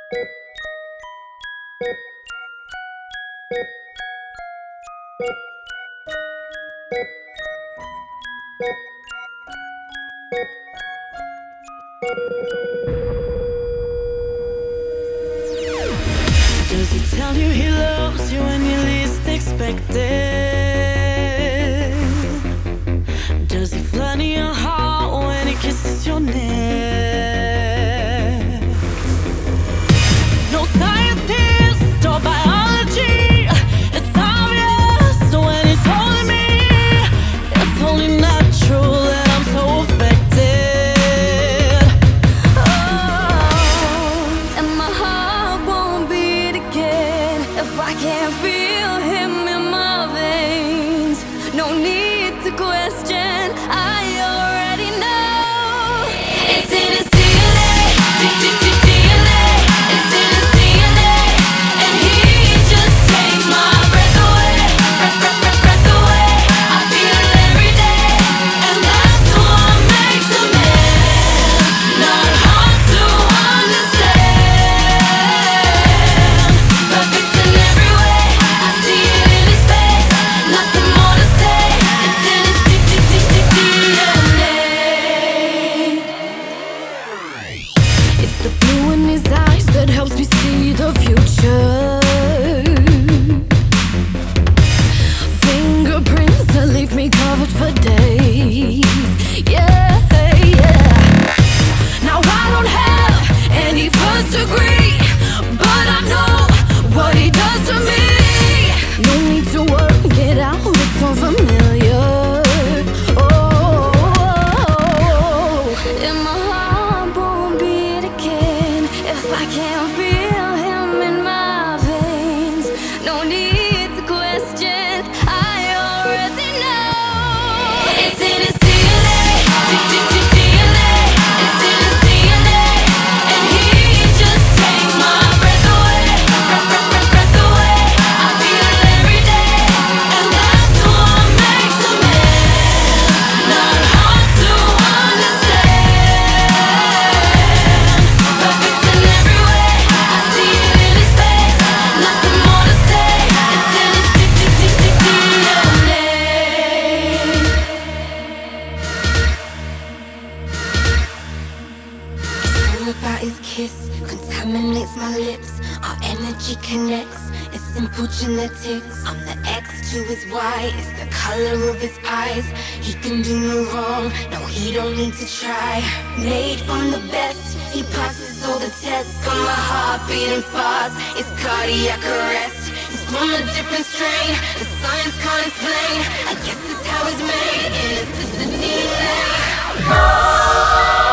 Does he tell you he loves you when you least expect it? Does he flirt in your heart when he kisses your neck? No scientist or biology, it's obvious when he's holding me. It's only natural that I'm so affected. Oh, and my heart won't beat again if I can't feel him in my veins. No need to question, I already know. It's in his DNA, DNA. It's in his DNA, and he just takes my breath away, breath away. I feel it every day, and that's what makes a man. Not hard to understand. Perfect in every way, I see it in his face. Nothing more to say. It's in his DNA. It's the blue in his eyes that helps me see the future. Fingerprints that leave me covered for days. Yeah, yeah. Now I don't have any first degree, but I know what he does to me. No need to work it out, it's unfamiliar. And my heart won't beat again if I can't feel him in my veins. No need to question, I already know. It's in his DNA, DNA. It's in his DNA, and he just takes my breath away, breath away. I feel it every day, and that's what makes a man. Not hard to understand. Perfect in every way, I see it in his face. Nothing more to say. It's in his DNA. It's all about his kiss, contaminates my lips. Our energy connects, it's simple genetics. I'm the X to his Y, it's the color of his eyes. He can do no wrong, no he don't need to try. Made from the best, he passes all the tests. Got my heart beating fast, it's cardiac arrest. He's from a different strain, the science can't explain. I guess it's how it's made, and it's the DNA.